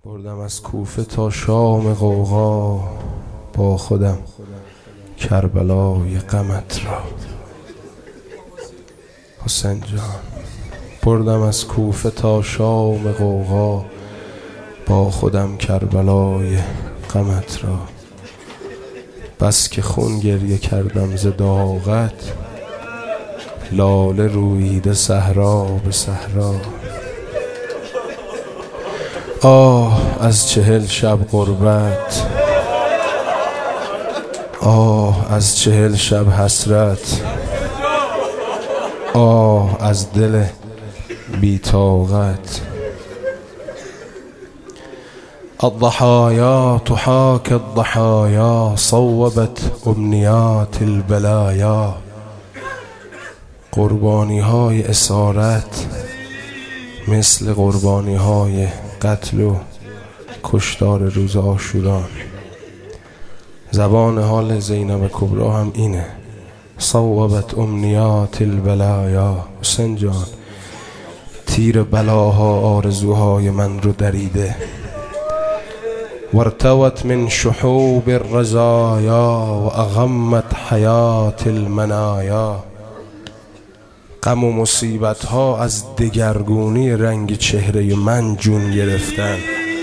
بردم از کوفه تا شام غوغا، با خودم کربلای غمت را. حسین جان، بردم از کوفه تا شام غوغا، با خودم کربلای غمت را. بس که خون گریه کردم ز داغت، لاله روییده صحرا به صحرا. آه از 40 شب غربت، آه از 40 شب حسرت، آه از دل بی طاقت. الضحايا تحاكي الضحايا، صوبت امنیات البلایا. قربانی های اسارت مثل قربانی های قتل و کشتار روز عاشوران. زبان حال زینب کبرا هم اینه، صوبت امنیات البلایا. حسین جان، تیر بلاها آرزوهای من رو دریده. وارتوت من شحوب الرزایا و اغمت حیات المنایا. غم و مصیبت ها از دگرگونی رنگ چهره من جون گرفتن.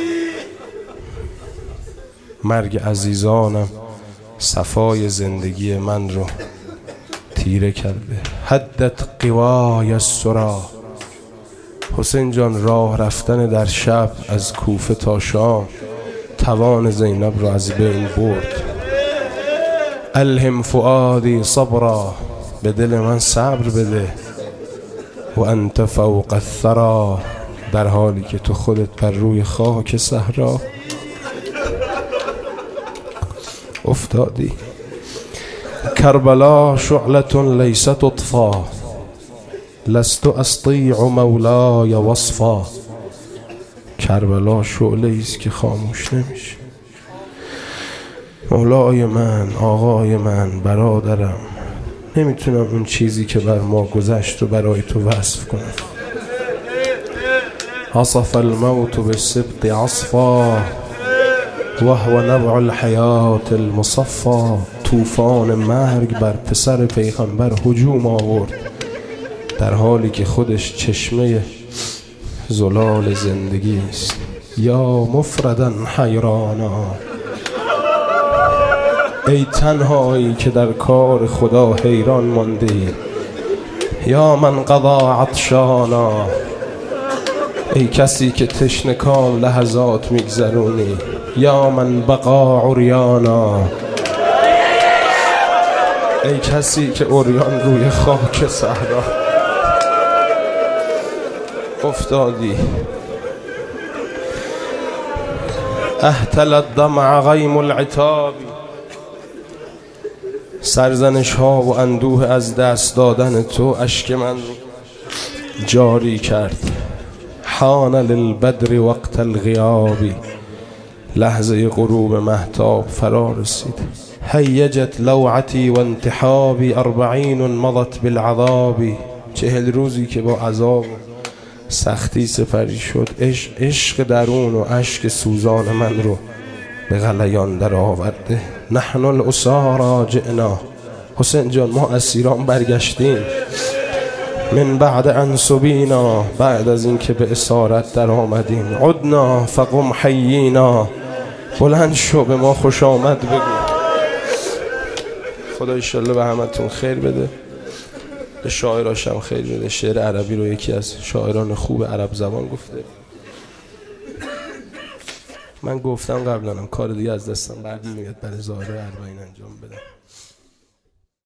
مرگ عزیزانم صفای زندگی من رو تیره کرده. حدت قوای السرا. حسین جان، راه رفتن در شب از کوفه تا شام توان زینب رو از بین برد. الهم فؤادی صبرا، به دل من صبر بده. و انت فوق الثرا، در حالی که تو خودت بر روی خاک صحرا افتادی. کربلا شعلة لیست تطفا، لست استطیع مولای وصفا. کربلا شعله است که خاموش نمیشه. مولای من، آقای من، برادرم، نمیتونم اون چیزی که بر ما گذشت رو برای تو وصف کنم. عصف الموت بالسبط عصفا، وهو نبع الحیات المصفا. طوفان مرگ بر پسر پیغمبر هجوم آورد، در حالی که خودش چشمه زلال زندگی است. یا مفردا حیرانا، ای تنهایی که در کار خدا حیران ماندی. یا من قضا عطشانا، ای کسی که تشنکان لحظات میگذرونی. یا من بقا عریانا، ای کسی که عریان روی خاک صحرا افتادی. احتل الدمع غیم العتاب، سرزنش ها و اندوه از دست دادن تو اشک من جاری کرد. حان للبدر وقت الغیاب، لحظه غروب مهتاب فرا رسید. هیجت لوعتی و انتحابی، 40 مضت بالعذاب. 40 روزی که با عذاب سختی سپری شد. عشق درون و اشک سوزان من رو به غلیان در آورده. نحن الاسارى جئنا. حسین جان، ما اسیران برگشتیم. من بعد ان سبینا، بعد از این که به اسارت در آمدیم. عدنا فقم حیینا، بلند شو به ما خوش آمد بگو. خدا انشالله به همتون خیر بده، به شاعراشم خیر بده. شعر عربی رو یکی از شاعران خوب عرب زبان گفته. من گفتم قبلا کار دیگه از دستم برنمیاد، برای ظاهر 40 انجام بدم.